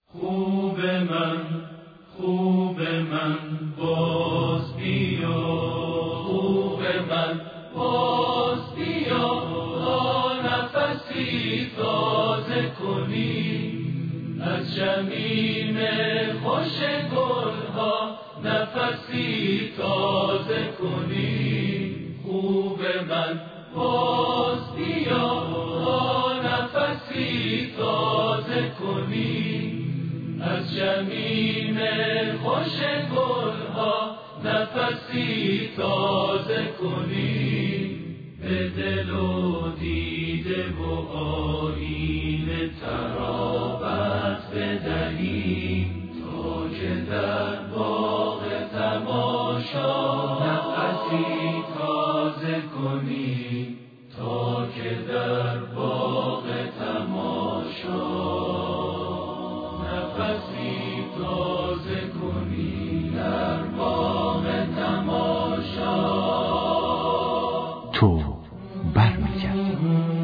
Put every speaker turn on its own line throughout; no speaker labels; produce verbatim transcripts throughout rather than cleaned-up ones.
خوب من خوب من باز بیا، خوب من باز بیا، تا نفسی تازه کنی از شمیم خوش گلها، نفسی تازه کنی. خوب من باز بیا، تا نفسی تازه کنی از شمیم خوش گلها، نفسی تازه کنی. به دل و دیده و آیین ترابت بدهی، تا که در باغ تماشا نفسی تازه کنی، تا که در باغ تماشا نفسی تازه کنی، در باغ تماشا.
تو برمیگردی.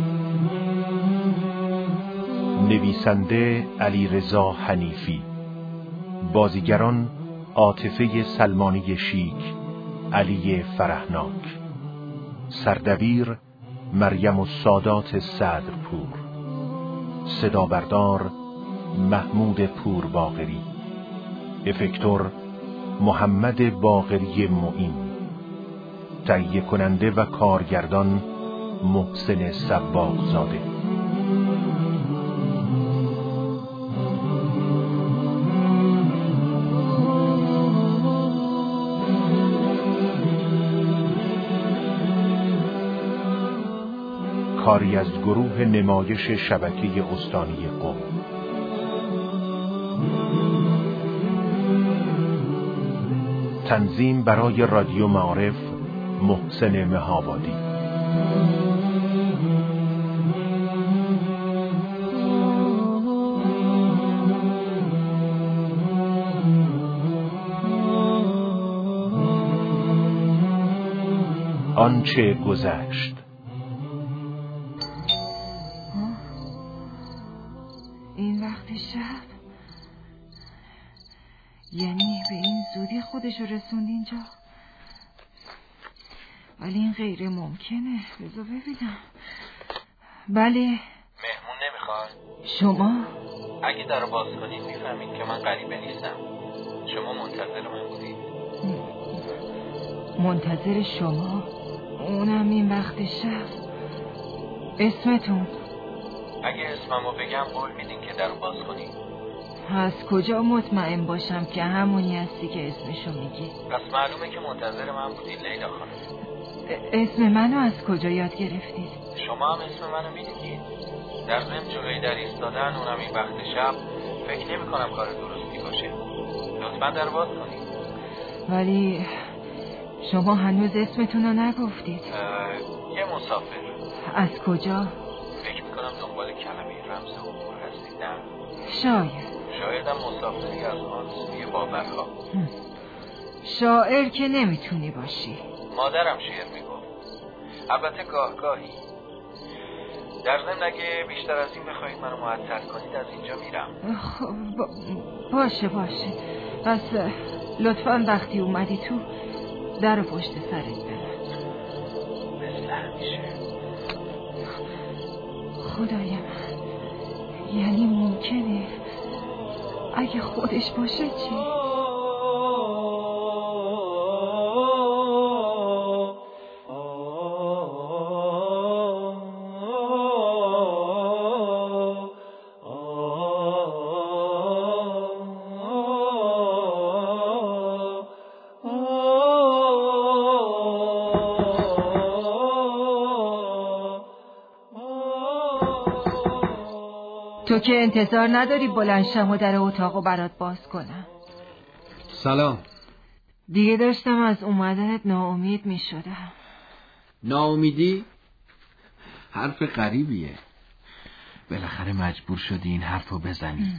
نویسنده علیرضا حنیفی، بازیگران عاطفه سلمانی شیک، علی فرهناک، سردبیر مریم السادات صدرپور، صدابردار محمود پورباقری، افکتور محمد باقری معین، تهیه کننده و کارگردان محسن سباقزاده. کاری از گروه نمایش شبکه استانی قم. تنظیم برای رادیو معارف محسن مهابادی. آنچه گذشت.
این وقت شب؟ یعنی به این زودی خودشو رسوند اینجا؟ ولی این غیر ممکنه. بذار ببینم. بله.
مهمون نمیخواد؟
شما؟
اگه درو باز کنید میفهمید که من غریبه نیستم. شما منتظر من بودید.
منتظر شما؟ اونم این وقت شب؟ اسمتون؟
اگه اسممو بگم قول میدین که درو باز کنید؟
از کجا مطمئن باشم که همونی هستی که اسمشو میگی؟
پس معلومه که منتظر من بودید لیلا خانم.
اسم منو از کجا یاد گرفتید؟
شما هم اسم منو میدونید؟ در ضمن جلوی در ایستادن اونم این وقت شب فکر نمی کنم کار درستی باشه. لطفاً در باز کنید.
ولی شما هنوز اسمتون رو نگفتید.
یه مسافر.
از کجا؟
فکر میکنم دنبال کلمه رمز عبور هستید. نه
شاید.
شایدم مسافری از آن سوی باورها.
شاعر که نمیتونی باشی.
مادرم شعر میگفت. البته گاه گاهی. در ضمن اگه بیشتر از این بخواید منو معطل کنید از اینجا میرم.
خب با... باشه باشه. پس لطفاً وقتی اومدی تو در پشت سرت ببند.
مثل همیشه.
خدای من، یعنی ممکنه اگه خودش باشه چی؟ تو که انتظار نداری بلند شم و در اتاقو برات باز کنم.
سلام.
دیگه داشتم از اومدنت ناامید می شدم.
ناامیدی؟ حرف غریبیه. بالاخره مجبور شدی این حرفو بزنی.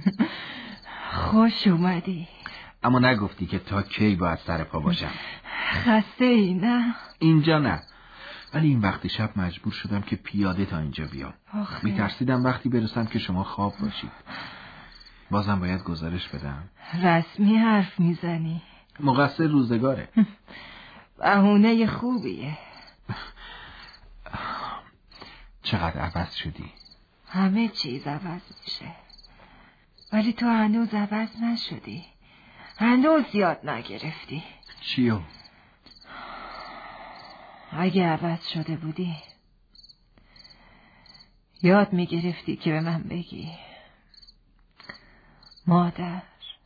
خوش اومدی.
اما نگفتی که تا کی باید سر پا باشم.
خسته ای نه؟
اینجا نه، ولی این وقت شب مجبور شدم که پیاده تا اینجا بیام. میترسیدم وقتی برسم که شما خواب باشید. بازم باید گزارش بدم.
رسمی حرف میزنی؟
مقصر روزگاره.
بهونه خوبیه.
چقدر عوض شدی؟
همه چیز عوض میشه، ولی تو هنوز عوض نشدی. هنوز یاد نگرفتی.
چیو؟
اگه عوض شده بودی یاد میگرفتی که به من بگی مادر.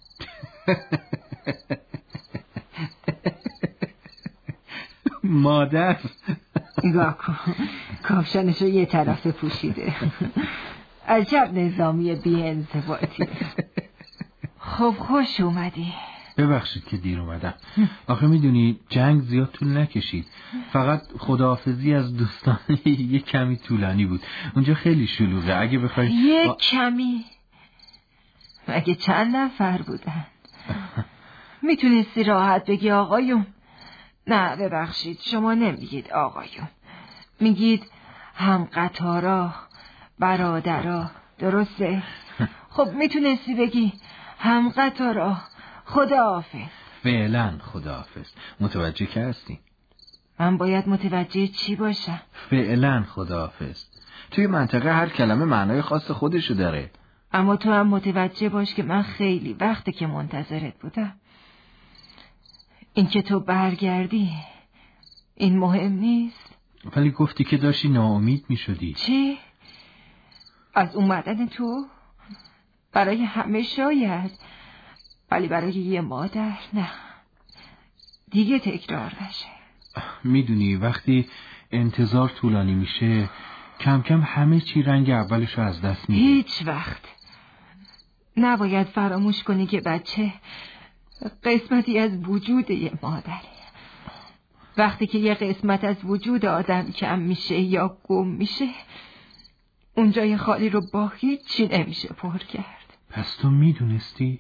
مادر؟
نگاه کن، کاپشنشو یه طرفه پوشیده. عجب نظامی بی انضباطی. خب خوش اومدی.
ببخشید که دیر اومدم. آخه میدونی جنگ زیاد طول نکشید، فقط خداحافظی از دوستان یه کمی طولانی بود. اونجا خیلی شلوغه. اگه بخوای
یه
آ...
کمی؟ مگه چند نفر بودن؟ میتونستی راحت بگی آقایون. نه ببخشید، شما نمیگید آقایون، میگید هم قطارا، برادرا، درسته؟ خب میتونستی بگی هم قطارا، خداحافظ.
فعلا خداحافظ. متوجه که هستی؟
من باید متوجه چی باشم؟
فعلا خداحافظ. توی منطقه هر کلمه معنای خاص خودشو داره.
اما تو هم متوجه باش که من خیلی وقته که منتظرت بودم. این که تو برگردی این مهم نیست.
ولی گفتی که داشتی ناامید می شدی.
چی؟ از اومدن تو؟ برای همه شاید، ولی برای یه مادر نه. دیگه تکرار نشه.
میدونی وقتی انتظار طولانی میشه کم کم همه چی رنگ اولشو از دست میده.
هیچ وقت نباید فراموش کنی که بچه قسمتی از وجود یه مادره. وقتی که یه قسمت از وجود آدم کم میشه یا گم میشه، اون جای خالی رو با هیچی نمیشه پر کرد.
پس تو میدونستی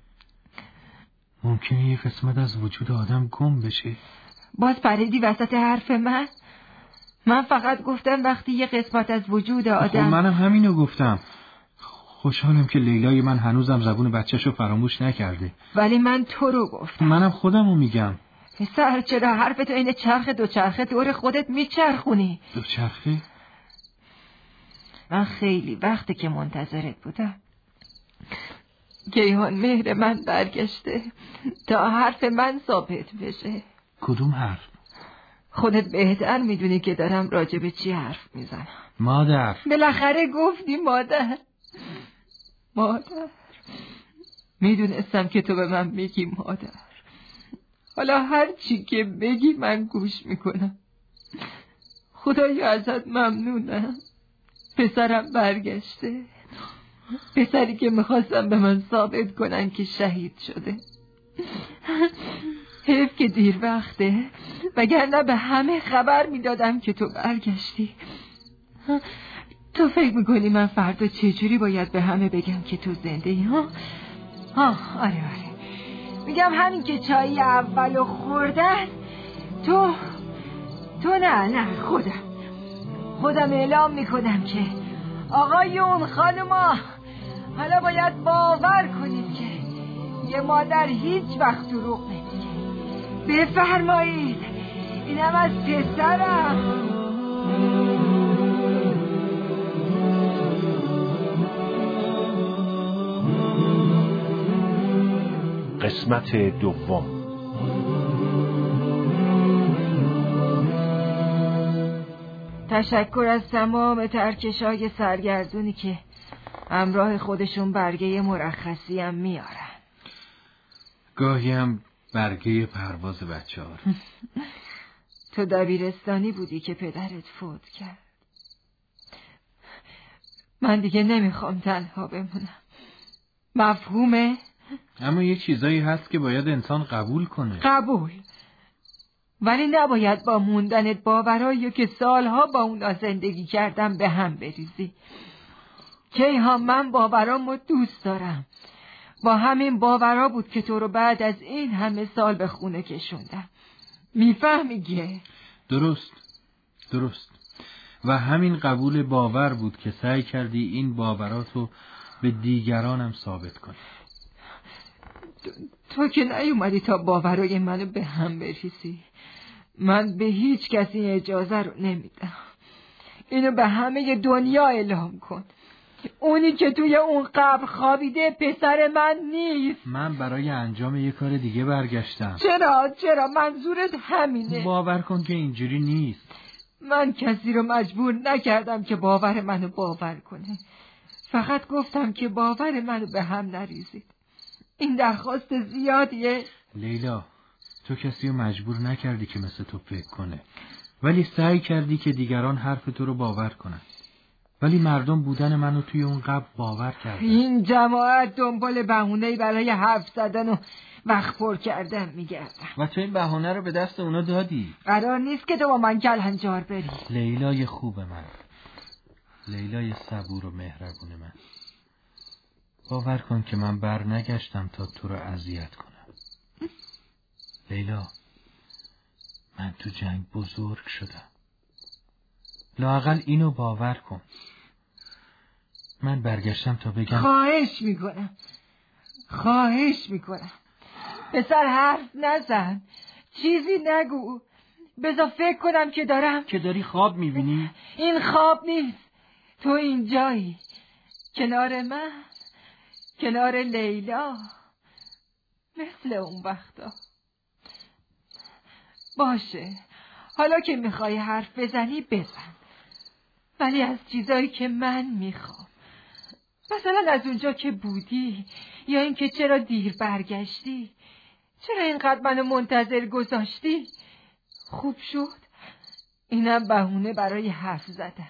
ممکنه یه قسمت از وجود آدم گم بشه؟
باز پریدی وسط حرف من؟ من فقط گفتم وقتی یه قسمت از وجود آدم.
خب منم همینو گفتم. خوشحالم که لیلای من هنوزم زبون بچه‌شو فراموش نکرده.
ولی من تو رو گفتم.
منم خودمو میگم.
پسر چرا حرف تو این چرخ دوچرخه دور خودت میچرخونی؟
دوچرخه؟
من خیلی وقته که منتظرت بودم. گیهان مهر من برگشته تا حرف من ثابت بشه.
کدوم حرف؟
خودت بهتر میدونی که دارم راجع به چی حرف میزنم.
مادر.
بالاخره گفتی مادر. مادر، میدونستم که تو به من میگی مادر. حالا هر چی که بگی من گوش میکنم. خدایا ازت ممنونم. پسرم برگشته. پسری که میخواستم به من ثابت کنن که شهید شده. حیف که دیر وقته، وگرنه به همه خبر میدادم که تو برگشتی. تو فکر میکنی من فردا چجوری باید به همه بگم که تو زنده ای ها؟ ها آره آره میگم همین که چایی اولو خوردن تو تو نه نه خودم خودم اعلام میکنم که آقایون خانوما حالا باید باور کنید که یه مادر هیچ وقت دروغ نمیگه. بفرمایید اینم از پسرم.
قسمت دوم.
تشکر از تمام ترکشای سرگردونی که همراه خودشون برگه مرخصی هم میارن.
گاهی هم برگه پرواز بچه ها.
تو دبیرستانی بودی که پدرت فوت کرد. من دیگه نمیخوام تنها بمونم. مفهومه؟
اما یه چیزایی هست که باید انسان قبول کنه.
قبول، ولی نباید با موندنت باورایی که سالها با اونا زندگی کردم به هم بریزی. کیهان من باورامو دوست دارم. با همین باورا بود که تو رو بعد از این همه سال به خونه کشوندم. میفهمیگه؟
درست درست. و همین قبول باور بود که سعی کردی این باوراتو به دیگرانم ثابت کنی.
تو, تو که نیومدی تا باورای منو به هم بریزی. من به هیچ کسی اجازه رو نمیدم. اینو به همه دنیا اعلام کن. اونی که توی اون قبر خوابیده پسر من نیست.
من برای انجام یه کار دیگه برگشتم.
چرا؟ چرا؟ منظورت همینه؟
باور کن که اینجوری نیست.
من کسی رو مجبور نکردم که باور منو باور کنه. فقط گفتم که باور منو به هم نریزید. این درخواست زیادیه.
لیلا، تو کسی رو مجبور نکردی که مثل تو فکر کنه، ولی سعی کردی که دیگران حرف تو رو باور کنن. ولی مردم بودن منو توی اون قبر باور کردن.
این جماعت دنبال بهونه‌ای برای حرف زدن و وقت پر کردن میگردن.
و تو این بهونه رو به دست اونا دادی.
قرار نیست که تو با من کلهنجار بری.
لیلای خوب من، لیلای صبور و مهربون من، باور کن که من بر نگشتم تا تو رو اذیت کنم. لیلا، من تو جنگ بزرگ شدم. لااقل اینو باور کن. من برگشتم تا بگم
خواهش میکنم خواهش میکنم پسر حرف نزن، چیزی نگو. بذار فکر کنم که دارم
که داری خواب میبینی.
این خواب نیست. تو اینجایی کنار من، کنار لیلا، مثل اون وقتا. باشه، حالا که میخوای حرف بزنی بزن، ولی از چیزایی که من میخوام. مثلا از اونجا که بودی، یا اینکه چرا دیر برگشتی، چرا اینقدر منو منتظر گذاشتی. خوب شد، اینم بهونه برای حرف زدن.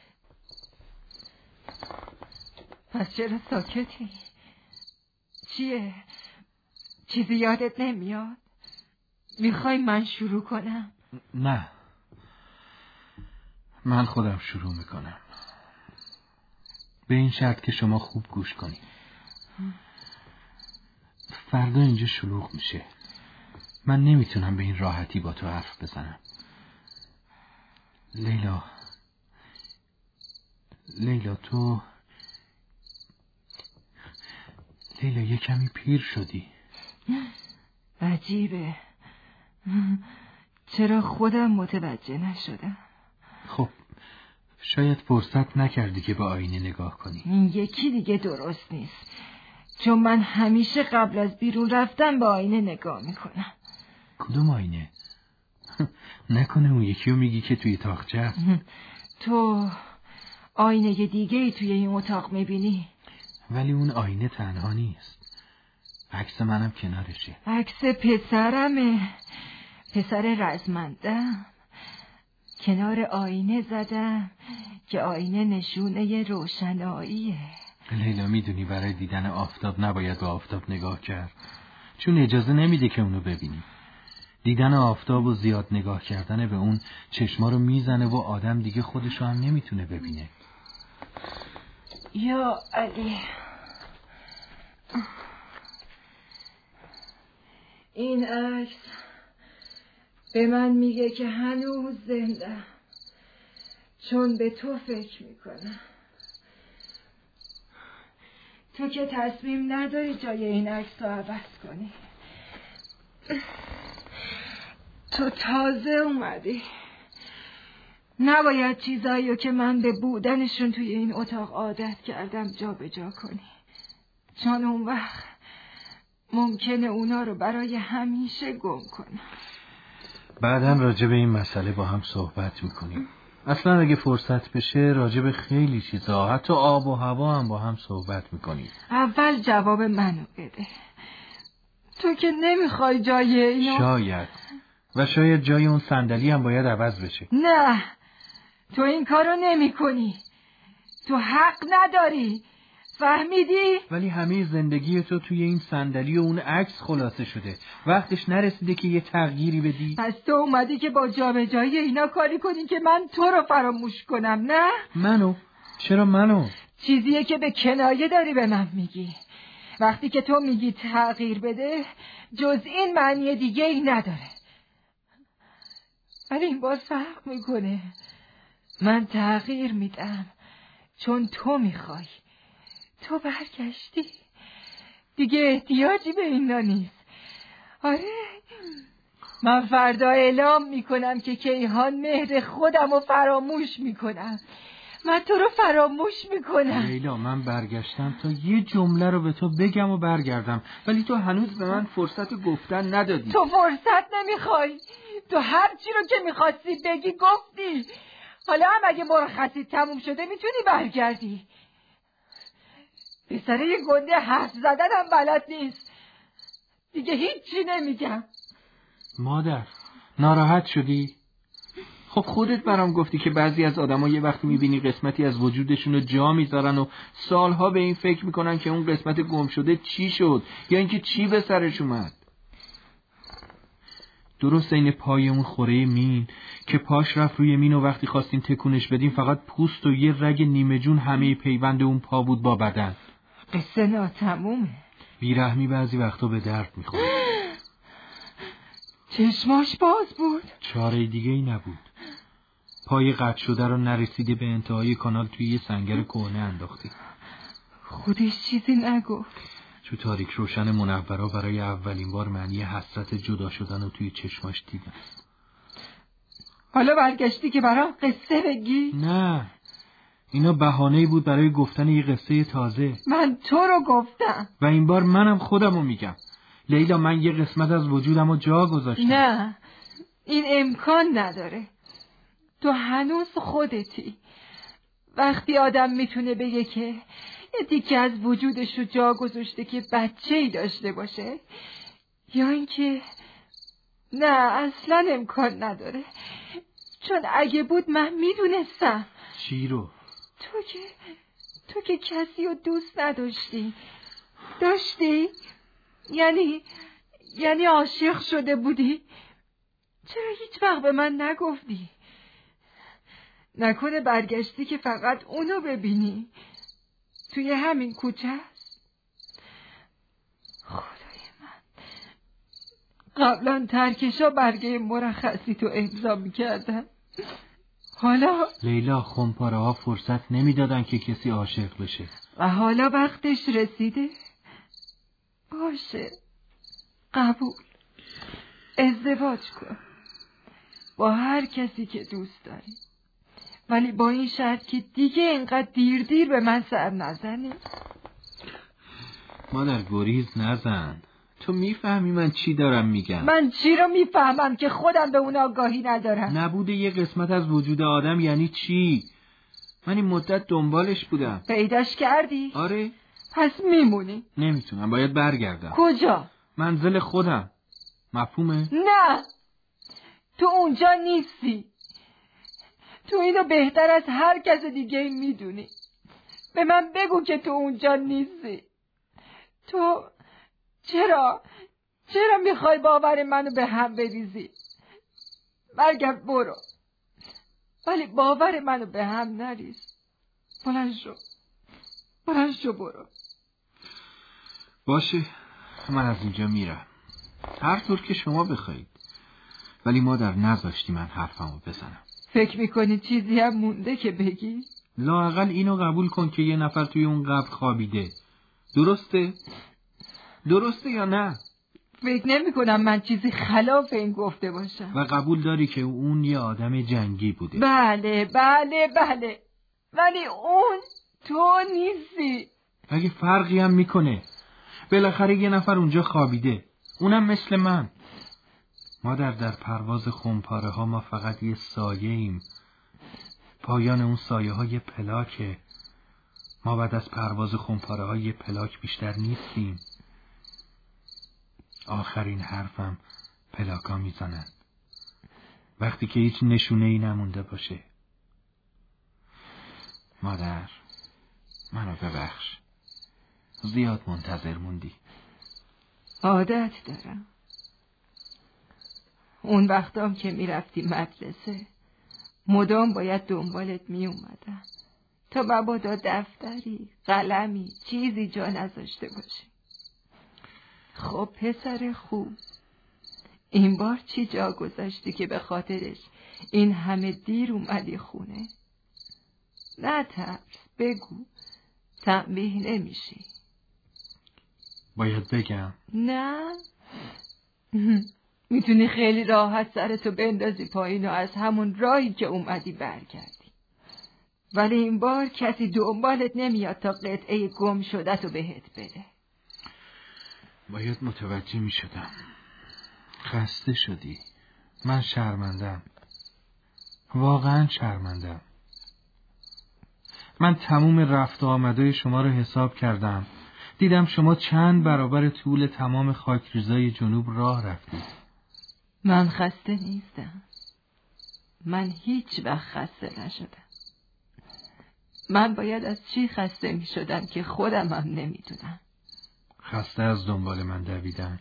پس چرا ساکتی؟ چیه؟ چیزی یادت نمیاد؟ میخوای من شروع کنم؟
نه، من خودم شروع میکنم، به این شرط که شما خوب گوش کنید. فردا اینجا شلوغ میشه. من نمیتونم به این راحتی با تو حرف بزنم. لیلا، لیلا تو لیلا یه کمی پیر شدی.
عجیبه، چرا خودم متوجه نشدم؟
خب شاید فرصت نکردی که به آینه نگاه کنی.
این یکی دیگه درست نیست، چون من همیشه قبل از بیرون رفتن به آینه نگاه میکنم.
کدوم آینه؟ نکنه اون یکی رو میگی که توی تاقچه است؟
تو آینه دیگه ای توی این اتاق میبینی؟
ولی اون آینه تنها نیست، عکس منم کنارشه.
عکس پسرمه، پسر رزمندم. کنار آینه زدم که آینه نشونه روشناییه.
لیلا، میدونی برای دیدن آفتاب نباید به آفتاب نگاه کرد، چون اجازه نمیده که اونو ببینی. دیدن آفتاب و زیاد نگاه کردن به اون چشما رو میزنه و آدم دیگه خودشو هم نمیتونه ببینه.
یا علی، این عکس به من میگه که هنوز زنده، چون به تو فکر میکنم. تو که تصمیم نداری جای این عکس رو عوض کنی. تو تازه اومدی، نباید چیزایی رو که من به بودنشون توی این اتاق عادت کردم جا به جا کنی، چون اون وقت ممکنه اونا رو برای همیشه گم کنم.
بعداً راجع به این مسئله با هم صحبت میکنیم. اصلا اگه فرصت بشه راجع به خیلی چیزا، حتی آب و هوا هم با هم صحبت میکنیم.
اول جواب منو بده. تو که نمیخوای جای اینو؟
شاید، و شاید جای اون صندلی هم باید عوض بشه.
نه، تو این کارو نمی کنی. تو حق نداری، فهمیدی؟
ولی همه زندگی تو توی این صندلی و اون عکس خلاصه شده. وقتش نرسیده که یه تغییری بدی؟
پس تو اومدی که با جابجایی اینا کاری کنی که من تو رو فراموش کنم، نه؟
منو؟ چرا منو؟
چیزیه که به کنایه داری به من میگی. وقتی که تو میگی تغییر بده، جز این معنی دیگه ای نداره. ولی این باز فرق میکنه. من تغییر میدم چون تو میخوای. تو برگشتی. دیگه احتیاجی به اینا نیست. آره، من فردا اعلام میکنم که کیهان مهر خودم رو فراموش میکنم. من تو رو فراموش میکنم.
لیلا، من برگشتم تا یه جمله رو به تو بگم و برگردم، ولی تو هنوز به من فرصت گفتن ندادی.
تو فرصت نمیخوای. تو هر چی رو که میخواستی بگی گفتی. حالا هم اگه مرخصی تموم شده میتونی برگردی. پسره یه گنده حرف زدن هم بلد نیست. دیگه هیچی نمیگم.
مادر، ناراحت شدی؟ خب خودت برام گفتی که بعضی از آدم‌ها یه وقتی می‌بینی قسمتی از وجودشون رو جا میذارن و سالها به این فکر میکنن که اون قسمت گم شده چی شد یا اینکه چی به سرش اومد. درست این پای اون خوره مین که پاش رفت روی مین و وقتی خواستیم تکونش بدیم فقط پوست و یه رگ نیمه جون همه پیوند اون پا بود با بدن.
قصه ناتمومه.
بیرحمی بعضی وقتا به درد میخوره.
چشماش باز بود.
چاره دیگه ای نبود. پای قطع شده رو نرسیده به انتهای کانال توی یه سنگر کهنه انداختی.
خودش چیزی نگفت.
تو تاریک روشن منورا برای اولین بار معنی حسرت جدا شدن رو توی چشماش دیدم.
حالا برگشتی که برام قصه بگی؟
نه، اینا بهانه‌ای بود برای گفتن یه قصه تازه.
من تو رو گفتم.
و این بار منم خودم رو میگم. لیلا، من یه قسمت از وجودم رو جا گذاشتم.
نه، این امکان نداره. تو هنوز خودتی. وقتی آدم میتونه بگه که یه تیکه از وجودش رو جا گذاشته که بچه‌ای داشته باشه، یا اینکه نه، اصلا امکان نداره. چون اگه بود من میدونستم.
چی رو؟
تو که تو که کسی رو دوست نداشتی. داشتی؟ یعنی یعنی عاشق شده بودی؟ چرا هیچ وقت به من نگفتی؟ نکنه برگشتی که فقط اونو ببینی؟ توی همین کوچه است. خدای من، قبلا ترکشا برگه مرخصی تو امضا میکردن. حالا
لیلا، خمپاره ها فرصت نمیدادن که کسی عاشق بشه.
و حالا وقتش رسیده. باشه، قبول. ازدواج کن با هر کسی که دوست داری، ولی با این شرط که دیگه اینقدر دیر دیر به من سر نزنی.
مادر، گریز نزن. تو میفهمی من چی دارم میگم.
من چی رو میفهمم که خودم به اون آگاهی ندارم؟
نبوده یه قسمت از وجود آدم یعنی چی؟ من این مدت دنبالش بودم.
پیداش کردی؟
آره.
پس میمونی؟
نمیتونم، باید برگردم.
کجا؟
منزل خودم. مفهومه؟
نه، تو اونجا نیستی. تو اینو بهتر از هر کس دیگه میدونی. به من بگو که تو اونجا نیستی. تو چرا چرا میخوای باور منو به هم بریزی؟ برگرد برو، ولی باور منو به هم نریز. بلند شو بلند شو برو.
باشه، من از اینجا میرم، هر طور که شما بخواید. ولی مادر، نذاشتی من حرفمو بزنم.
فکر میکنی چیزی هم مونده که بگی؟
لااقل اینو قبول کن که یه نفر توی اون قبر خوابیده. درسته؟ درسته یا نه؟
فکر نمی کنم من چیزی خلاف این گفته باشم.
و قبول داری که اون یه آدم جنگی بوده؟
بله بله بله، ولی اون تو نیستی.
اگه فرقی هم میکنه، بالاخره یه نفر اونجا خوابیده، اونم مثل من. مادر، در پرواز خمپاره ها ما فقط یه سایه ایم. پایان اون سایه ها یه پلاکه. ما بعد از پرواز خمپاره ها یه پلاک بیشتر نیستیم. آخرین حرفم پلاکا میزنن وقتی که هیچ نشونه ای نمونده باشه. مادر، منو ببخش، زیاد منتظر موندی.
عادت دارم. اون وقتام که میرفتی مدرسه مدام باید دنبالت می اومدم تا مبادا دفتری، قلمی، چیزی جا نذاشته باشی. خب پسر خوب، این بار چی جا گذاشتی که به خاطرش این همه دیر اومدی خونه؟ نه ترس، بگو تنبیه نمیشی.
باید بگم؟
نه میتونی خیلی راحت سرتو بندازی پایین و از همون راهی که اومدی برگردی، ولی این بار کسی دنبالت نمیاد تا قطعه گم شده تو بهت بده.
باید متوجه میشدم. خسته شدی. من شرمندم، واقعا شرمندم. من تموم رفت و آمدای شما رو حساب کردم، دیدم شما چند برابر طول تمام خاکریزای جنوب راه رفتید.
من خسته نیستم. من هیچ وقت خسته نشدم. من باید از چی خسته می شدم که خودم هم نمیدونم.
خسته از دنبال من دویدن.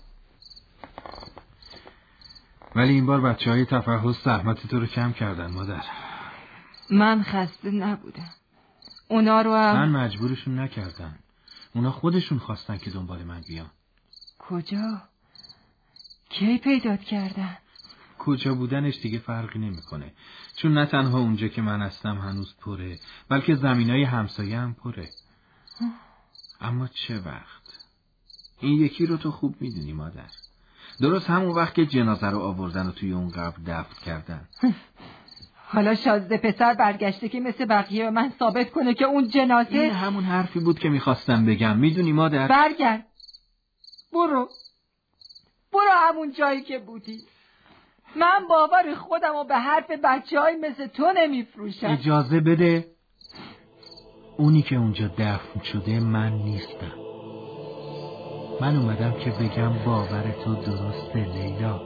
ولی این بار بچه های تفحص زحمت تو رو کم کردن مادر.
من خسته نبودم. اونا رو هم...
من مجبورشون نکردم. اونا خودشون خواستن که دنبال من بیان.
کجا؟ کی پیدات کردن؟
کجا بودنش دیگه فرقی نمیکنه، چون نه تنها اونجا که من هستم هنوز پره، بلکه زمینای همسایه هم پره. اما چه وقت؟ این یکی رو تو خوب میدونی مادر. درست همون وقت که جنازه رو آوردن و توی اون قبر دفن کردن.
حالا شازده پسر برگشته که مثل بقیه به من ثابت کنه که اون جنازه...
این همون حرفی بود که میخواستم بگم، میدونی مادر.
برگرد، برو برو همون جایی که بودی. من باور خودم و به حرف بچه های مثل تو نمیفروشم.
اجازه بده. اونی که اونجا دفن شده من نیستم. من اومدم که بگم باور تو درسته لیلا.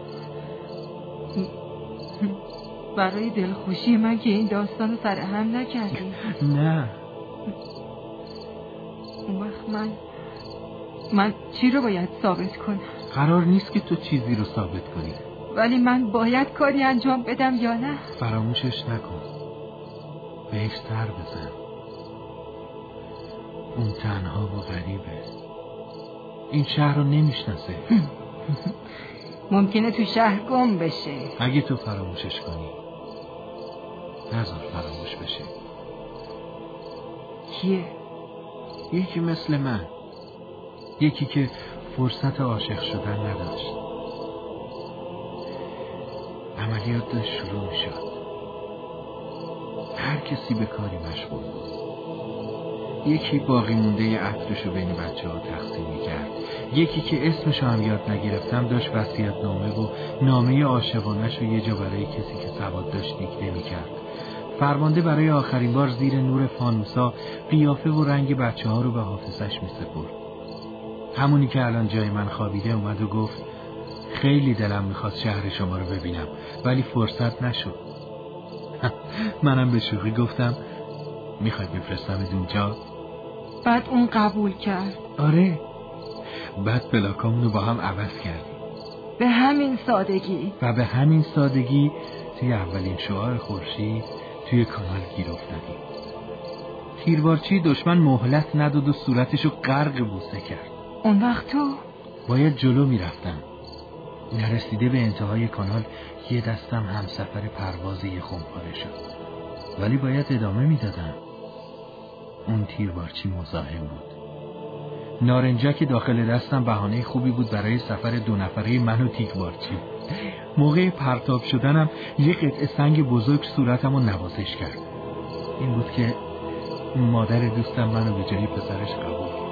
برای دلخوشی من که این داستان رو سر هم نکردی.
نه.
اون وقت من من چی رو باید ثابت کنم؟
قرار نیست که تو چیزی رو ثابت کنی.
ولی من باید کاری انجام بدم یا نه؟
فراموشش نکن. بهش سر بزن. اون تنها و غریبه. این شهر رو نمیشناسه.
ممکنه تو شهر گم بشه.
اگه تو فراموشش کنی نذار فراموش بشه.
کیه؟
یکی مثل من. یکی که فرصت عاشق شدن نداشت. عملیات داشت شروع می شد. هر کسی به کاری مشغول بود. یکی باقی مونده عطرشو بین بچه ها تقسیم می کرد. یکی که اسمشو هم یاد نگرفتم داشت وصیت نامه و نامه عاشقانه‌شو یه جا برای کسی که سواد داشت دیکته می کرد. فرمانده برای آخرین بار زیر نور فانوسا قیافه و رنگ بچه ها رو به حافظش می سپرد. همونی که الان جای من خوابیده اومد و گفت خیلی دلم میخواست شهر شما رو ببینم ولی فرصت نشد. منم به شوخی گفتم میخوای بفرستمت اونجا؟
بعد اون قبول کرد.
آره. بعد پلاکامونو با هم عوض کردیم.
به همین سادگی.
و به همین سادگی توی اولین شعاع خورشید توی کانال گیر افتادیم. تیربارچی دشمن مهلت نداد و صورتشو غرق بوسه کرد.
اون وقت تو
باید جلو میرفتم. نرسیده به انتهای کانال یه دستم همسفر پرواز یه خمپاره شد، ولی باید ادامه میدادم. اون تیربارچی مزاحم بود. نارنجک داخل دستم بهانه خوبی بود برای سفر دو نفره من و تیربارچی. موقع پرتاب شدنم یه قطعه سنگ بزرگ صورتم رو نوازش کرد. این بود که مادر دوستم منو به جای پسرش قبول کرد.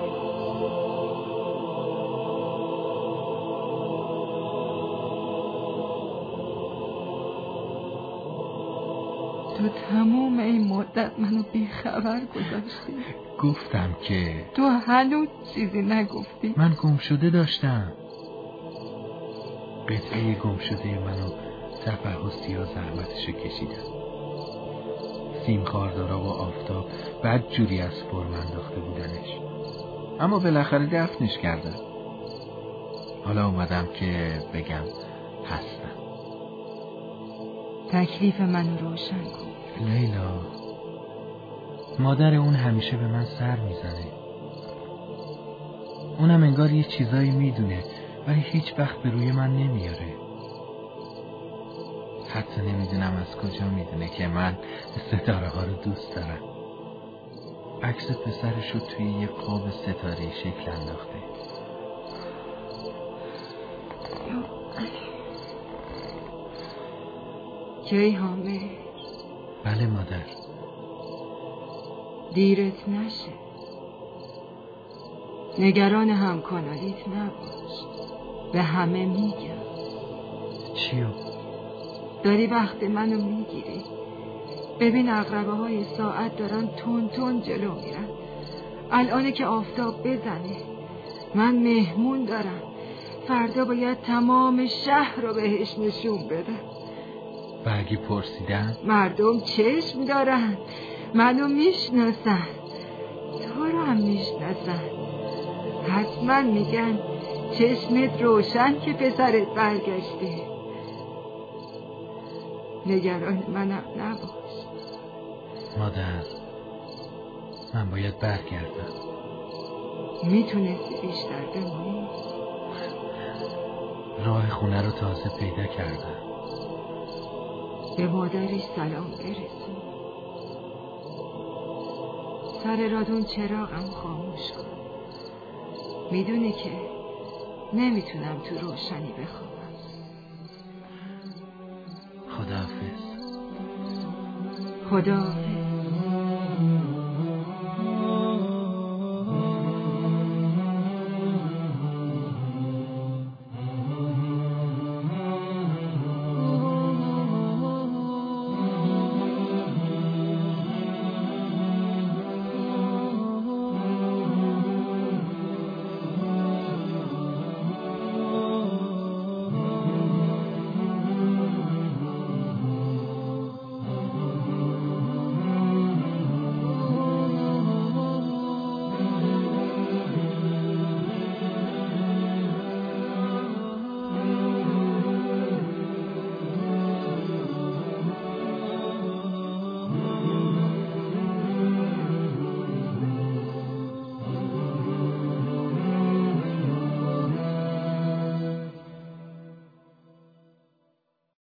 تو تمام این مدت منو بیخبر گذاشتی.
گفتم که
تو هنوز چیزی نگفتی.
من گم شده داشتم. قطعه گم شده منو تفحصی و زحمتشو کشیدم. سیم خاردارا و آفتاب بد جوری از فرم انداخته بودنش، اما بالاخره دفنش کردم. حالا اومدم که بگم هستم.
تکلیف منو روشن کن.
لیلا، مادر اون همیشه به من سر میزنه. اونم انگار یه چیزایی میدونه ولی هیچ وقت به روی من نمیاره. حتی نمیدونم از کجا میدونه که من ستاره ها رو دوست دارم. عکس پسرش رو توی یه قاب ستاره شکل انداخته.
کیهامه؟
بله مادر.
دیرت نشه، نگران همکاناریت نباش، به همه میگم.
چیو؟
داری وقت منو میگیری. ببین عقربه های ساعت دارن تون تون جلو میرن. الانه که آفتاب بزنه. من مهمون دارم، فردا باید تمام شهر رو بهش نشون بدم.
و اگه پرسیدم؟
مردم چشم دارن، منو میشناسن، تو رو هم میشناسن. حتما میگن چشمت روشن که پسرت برگشته. نگران منم نباش.
مادر، من باید برگردم.
میتونستی بیشتر بمونی؟
راه خونه رو تازه پیدا کردم.
به مادرش سلام برسون. سر رادون چراغم خاموش کن. میدونی که نمیتونم تو روشنی بخوابم.
خداحافظ.
خداحافظ.